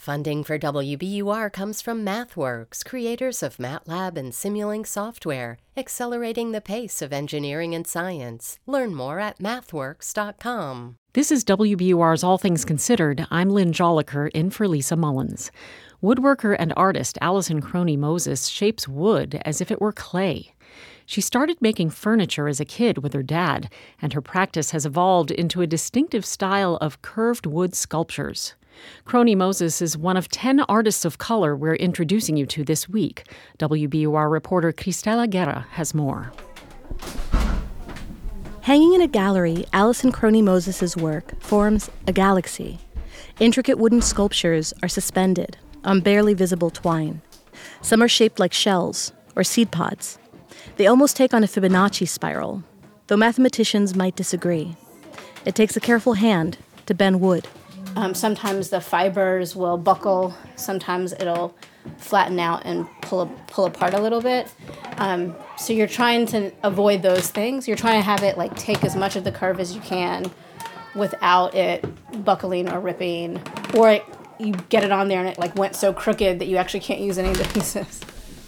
Funding for WBUR comes from MathWorks, creators of MATLAB and Simulink software, accelerating the pace of engineering and science. Learn more at mathworks.com. This is WBUR's All Things Considered. I'm Lynn Joliker, in for Lisa Mullins. Woodworker and artist Allison Crony Moses shapes wood as if it were clay. She started making furniture as a kid with her dad, and her practice has evolved into a distinctive style of curved wood sculptures. Crony Moses is one of 10 artists of color we're introducing you to this week. WBUR reporter Cristela Guerra has more. Hanging in a gallery, Allison Crony Moses' work forms a galaxy. Intricate wooden sculptures are suspended on barely visible twine. Some are shaped like shells or seed pods. They almost take on a Fibonacci spiral, though mathematicians might disagree. It takes a careful hand to bend wood. Sometimes the fibers will buckle. Sometimes it'll flatten out and pull apart a little bit. So you're trying to avoid those things. You're trying to have it take as much of the curve as you can without it buckling or ripping. Or you get it on there and it went so crooked that you actually can't use any of the pieces.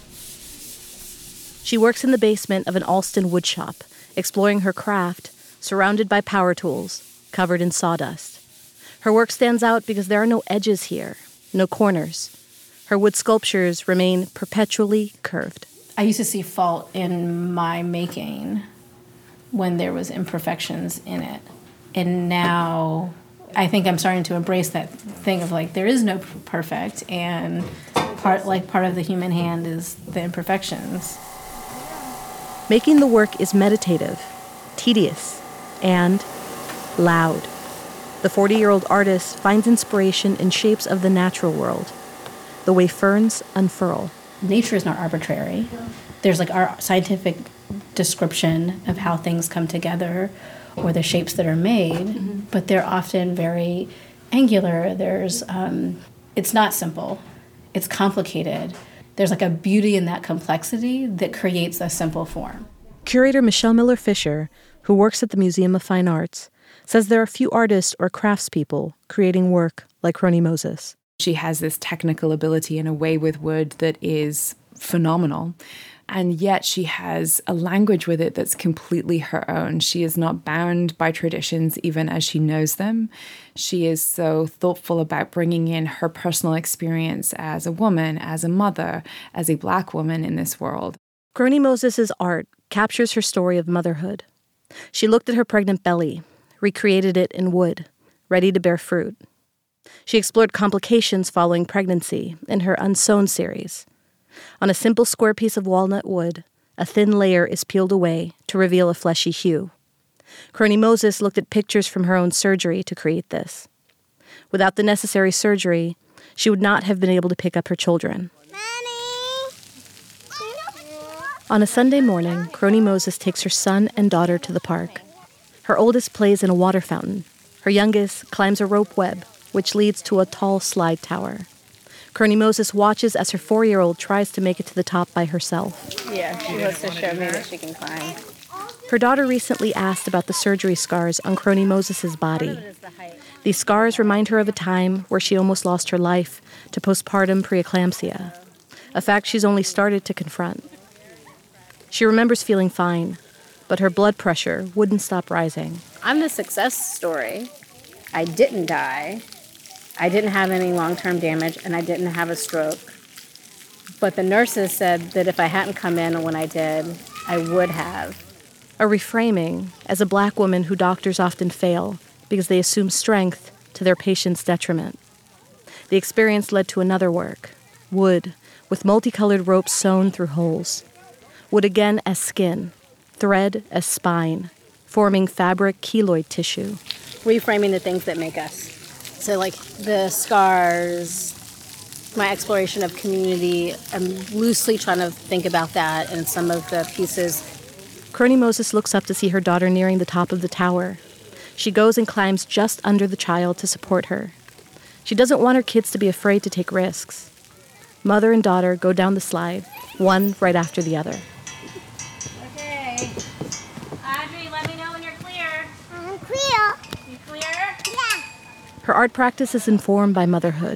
She works in the basement of an Alston wood shop, exploring her craft, surrounded by power tools, covered in sawdust. Her work stands out because there are no edges here, no corners. Her wood sculptures remain perpetually curved. I used to see fault in my making when there was imperfections in it. And now I think I'm starting to embrace that thing of there is no perfect, and part of the human hand is the imperfections. Making the work is meditative, tedious, and loud. The 40-year-old artist finds inspiration in shapes of the natural world, the way ferns unfurl. Nature is not arbitrary. There's our scientific description of how things come together or the shapes that are made, but they're often very angular. There's, it's not simple. It's complicated. There's a beauty in that complexity that creates a simple form. Curator Michelle Miller-Fisher, who works at the Museum of Fine Arts, says there are few artists or craftspeople creating work like Crony Moses. She has this technical ability and a way with wood that is phenomenal. And yet she has a language with it that's completely her own. She is not bound by traditions even as she knows them. She is so thoughtful about bringing in her personal experience as a woman, as a mother, as a Black woman in this world. Crony Moses' art captures her story of motherhood. She looked at her pregnant belly, recreated it in wood, ready to bear fruit. She explored complications following pregnancy in her Unsewn series. On a simple square piece of walnut wood, a thin layer is peeled away to reveal a fleshy hue. Crony Moses looked at pictures from her own surgery to create this. Without the necessary surgery, she would not have been able to pick up her children. On a Sunday morning, Crony Moses takes her son and daughter to the park. Her oldest plays in a water fountain. Her youngest climbs a rope web, which leads to a tall slide tower. Crony Moses watches as her 4-year-old tries to make it to the top by herself. Yeah, she wants to show me that she can climb. Her daughter recently asked about the surgery scars on Crony Moses' body. These scars remind her of a time where she almost lost her life to postpartum preeclampsia, a fact she's only started to confront. She remembers feeling fine, but her blood pressure wouldn't stop rising. I'm the success story. I didn't die. I didn't have any long-term damage, and I didn't have a stroke. But the nurses said that if I hadn't come in when I did, I would have. A reframing as a Black woman who doctors often fail because they assume strength to their patients' detriment. The experience led to another work, wood, with multicolored ropes sewn through holes. Wood again as skin, thread as spine, forming fabric keloid tissue. Reframing the things that make us. So the scars, my exploration of community, I'm loosely trying to think about that in some of the pieces. Crony Moses looks up to see her daughter nearing the top of the tower. She goes and climbs just under the child to support her. She doesn't want her kids to be afraid to take risks. Mother and daughter go down the slide, one right after the other. Okay. Audrey, let me know when you're clear. I'm clear. You clear? Yeah. Her art practice is informed by motherhood,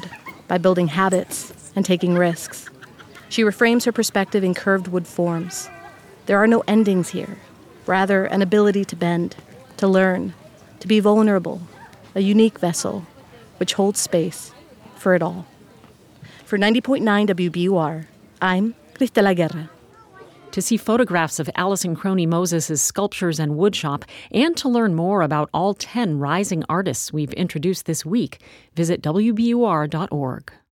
by building habits and taking risks. She reframes her perspective in curved wood forms. There are no endings here, rather an ability to bend, to learn, to be vulnerable, a unique vessel which holds space for it all. For 90.9 WBUR, I'm Cristela Guerra. To see photographs of Allison Crony Moses' sculptures and woodshop, and to learn more about all 10 rising artists we've introduced this week, visit WBUR.org.